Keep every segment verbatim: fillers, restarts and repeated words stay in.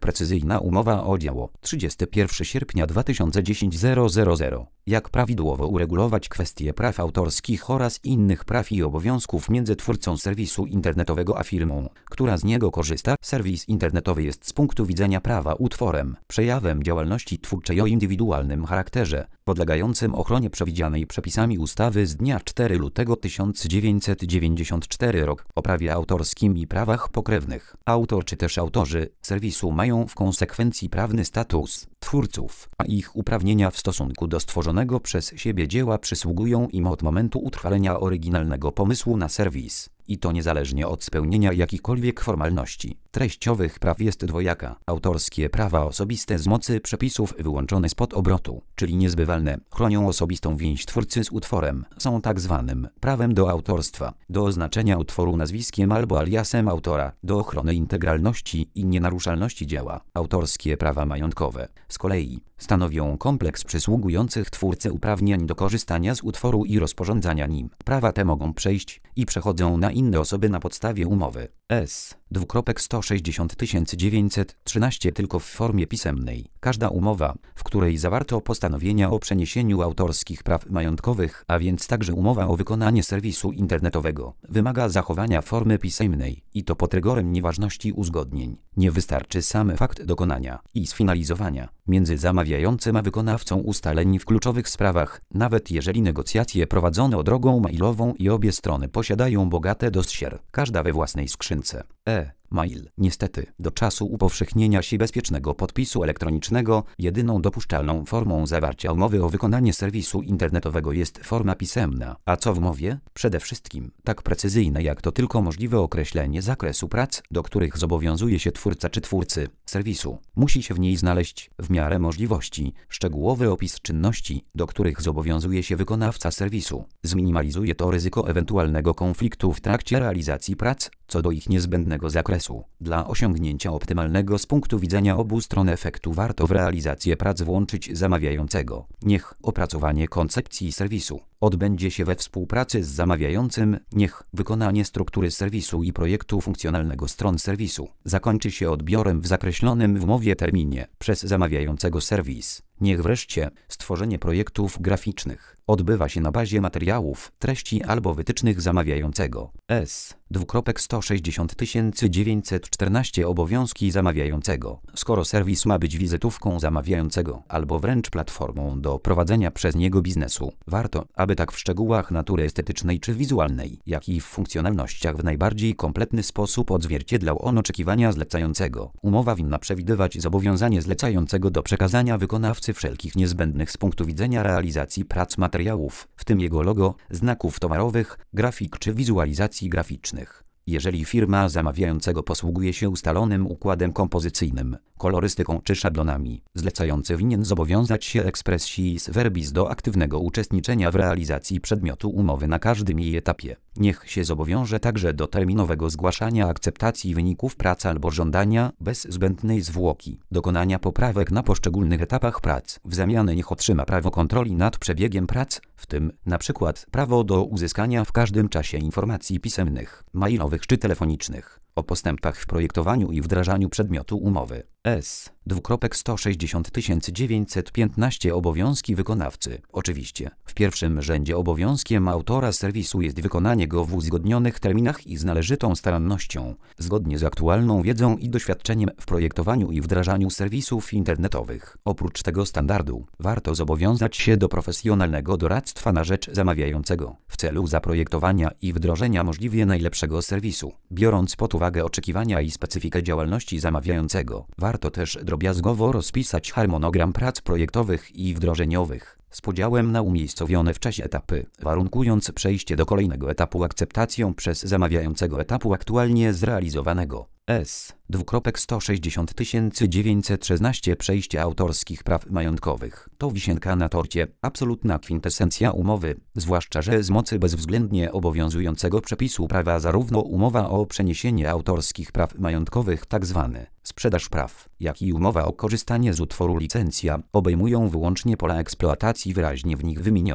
precyzyjna umowa o dzieło. trzydziestego pierwszego sierpnia dwa tysiące dziesiątego. Jak prawidłowo uregulować kwestie praw autorskich oraz innych praw i obowiązków między twórcą serwisu internetowego a firmą, która z niego korzysta. Serwis internetowy jest z punktu widzenia prawa utworem, przejawem działalności twórczej o indywidualnym charakterze, podlegającym ochronie przewidzianej przepisami ustawy z dnia czwartego lutego tysiąc dziewięćset dziewięćdziesiątego czwartego roku o prawie autorskim i prawach pokrewnych. Autor czy też autorzy serwisu mają w konsekwencji prawny status twórców, a ich uprawnienia w stosunku do stworzonego przez siebie dzieła przysługują im od momentu utrwalenia oryginalnego pomysłu na serwis. I to niezależnie od spełnienia jakichkolwiek formalności. Treściowych praw jest dwojaka. Autorskie prawa osobiste z mocy przepisów wyłączone spod obrotu, czyli niezbywalne, chronią osobistą więź twórcy z utworem. Są tak zwanym prawem do autorstwa, do oznaczenia utworu nazwiskiem albo aliasem autora, do ochrony integralności i nienaruszalności dzieła. Autorskie prawa majątkowe z kolei stanowią kompleks przysługujących twórcy uprawnień do korzystania z utworu i rozporządzania nim. Prawa te mogą przejść i przechodzą na inne osoby na podstawie umowy S sto sześćdziesiąt tysięcy dziewięćset trzynaście tylko w formie pisemnej. Każda umowa, w której zawarto postanowienia o przeniesieniu autorskich praw majątkowych, a więc także umowa o wykonanie serwisu internetowego, wymaga zachowania formy pisemnej i to pod rygorem nieważności uzgodnień. Nie wystarczy sam fakt dokonania i sfinalizowania między zamawiającym a wykonawcą ustaleń w kluczowych sprawach, nawet jeżeli negocjacje prowadzono drogą mailową i obie strony posiadają bogate dossier, każda we własnej skrzynce. E-mail. Niestety, do czasu upowszechnienia się bezpiecznego podpisu elektronicznego, jedyną dopuszczalną formą zawarcia umowy o wykonanie serwisu internetowego jest forma pisemna. A co w umowie? Przede wszystkim, tak precyzyjne jak to tylko możliwe określenie zakresu prac, do których zobowiązuje się twórca czy twórcy serwisu. Musi się w niej znaleźć, w miarę możliwości, szczegółowy opis czynności, do których zobowiązuje się wykonawca serwisu. Zminimalizuje to ryzyko ewentualnego konfliktu w trakcie realizacji prac, co do ich niezbędnego zakresu. Dla osiągnięcia optymalnego z punktu widzenia obu stron efektu warto w realizację prac włączyć zamawiającego. Niech opracowanie koncepcji serwisu odbędzie się we współpracy z zamawiającym, niech wykonanie struktury serwisu i projektu funkcjonalnego stron serwisu zakończy się odbiorem w zakreślonym w umowie terminie przez zamawiającego serwis. Niech wreszcie stworzenie projektów graficznych odbywa się na bazie materiałów, treści albo wytycznych zamawiającego. S sto sześćdziesiąt tysięcy dziewięćset czternaście Obowiązki zamawiającego. Skoro serwis ma być wizytówką zamawiającego albo wręcz platformą do prowadzenia przez niego biznesu, warto, aby tak w szczegółach natury estetycznej czy wizualnej, jak i w funkcjonalnościach w najbardziej kompletny sposób odzwierciedlał on oczekiwania zlecającego. Umowa winna przewidywać zobowiązanie zlecającego do przekazania wykonawcy wszelkich niezbędnych z punktu widzenia realizacji prac materiałów, w tym jego logo, znaków towarowych, grafik czy wizualizacji graficznych. Jeżeli firma zamawiającego posługuje się ustalonym układem kompozycyjnym, kolorystyką czy szablonami, zlecający winien zobowiązać się expressis verbis do aktywnego uczestniczenia w realizacji przedmiotu umowy na każdym jej etapie. Niech się zobowiąże także do terminowego zgłaszania akceptacji wyników prac albo żądania, bez zbędnej zwłoki, dokonania poprawek na poszczególnych etapach prac. W zamian niech otrzyma prawo kontroli nad przebiegiem prac, w tym na przykład prawo do uzyskania w każdym czasie informacji pisemnych, mailowych czy telefonicznych o postępach w projektowaniu i wdrażaniu przedmiotu umowy. S sto sześćdziesiąt tysięcy dziewięćset piętnaście Obowiązki wykonawcy. Oczywiście, w pierwszym rzędzie obowiązkiem autora serwisu jest wykonanie go w uzgodnionych terminach i z należytą starannością, zgodnie z aktualną wiedzą i doświadczeniem w projektowaniu i wdrażaniu serwisów internetowych. Oprócz tego standardu, warto zobowiązać się do profesjonalnego doradztwa na rzecz zamawiającego, w celu zaprojektowania i wdrożenia możliwie najlepszego serwisu. Biorąc pod uwagę oczekiwania i specyfikę działalności zamawiającego, warto też drobiazgowo rozpisać harmonogram prac projektowych i wdrożeniowych z podziałem na umiejscowione w czasie etapy, warunkując przejście do kolejnego etapu akceptacją przez zamawiającego etapu aktualnie zrealizowanego. S sto sześćdziesiąt tysięcy dziewięćset szesnaście Przejście autorskich praw majątkowych. To wisienka na torcie, absolutna kwintesencja umowy, zwłaszcza że z mocy bezwzględnie obowiązującego przepisu prawa zarówno umowa o przeniesienie autorskich praw majątkowych, tzw. sprzedaż praw, jak i umowa o korzystanie z utworu licencja obejmują wyłącznie pola eksploatacji wyraźnie w nich wymienione.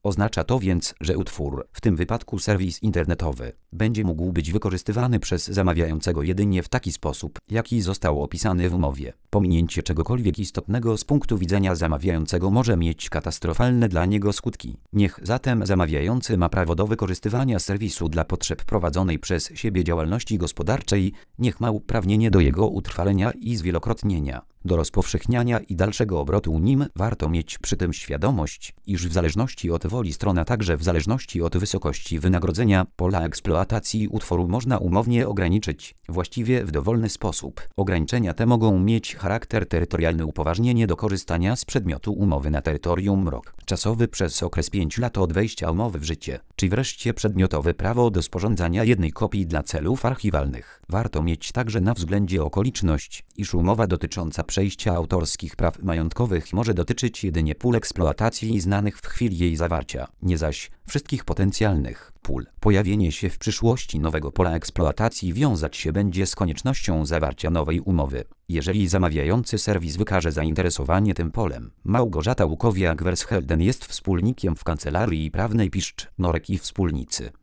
Oznacza to więc, że utwór, w tym wypadku serwis internetowy, będzie mógł być wykorzystywany przez zamawiającego jedynie w taki sposób, jaki został opisany w umowie. Pominięcie czegokolwiek istotnego z punktu widzenia zamawiającego może mieć katastrofalne dla niego skutki. Niech zatem zamawiający ma prawo do wykorzystywania serwisu dla potrzeb prowadzonej przez siebie działalności gospodarczej, niech ma uprawnienie do jego utrwalenia i zwielokrotnienia, do rozpowszechniania i dalszego obrotu nim. Warto mieć przy tym świadomość, iż w zależności od woli stron, a także w zależności od wysokości wynagrodzenia, pola eksploatacji utworu można umownie ograniczyć, właściwie w dowolny sposób. Ograniczenia te mogą mieć charakter terytorialny, upoważnienie do korzystania z przedmiotu umowy na terytorium rok czasowy przez okres pięciu lat od wejścia umowy w życie, czy wreszcie przedmiotowe prawo do sporządzania jednej kopii dla celów archiwalnych. Warto mieć także na względzie okoliczność, iż umowa dotycząca przejścia autorskich praw majątkowych może dotyczyć jedynie pól eksploatacji znanych w chwili jej zawarcia, nie zaś wszystkich potencjalnych pól. Pojawienie się w przyszłości nowego pola eksploatacji wiązać się będzie z koniecznością zawarcia nowej umowy, jeżeli zamawiający serwis wykaże zainteresowanie tym polem. Małgorzata Łukowiak-Wershelden jest wspólnikiem w kancelarii prawnej Piszcz, Norek i Wspólnicy.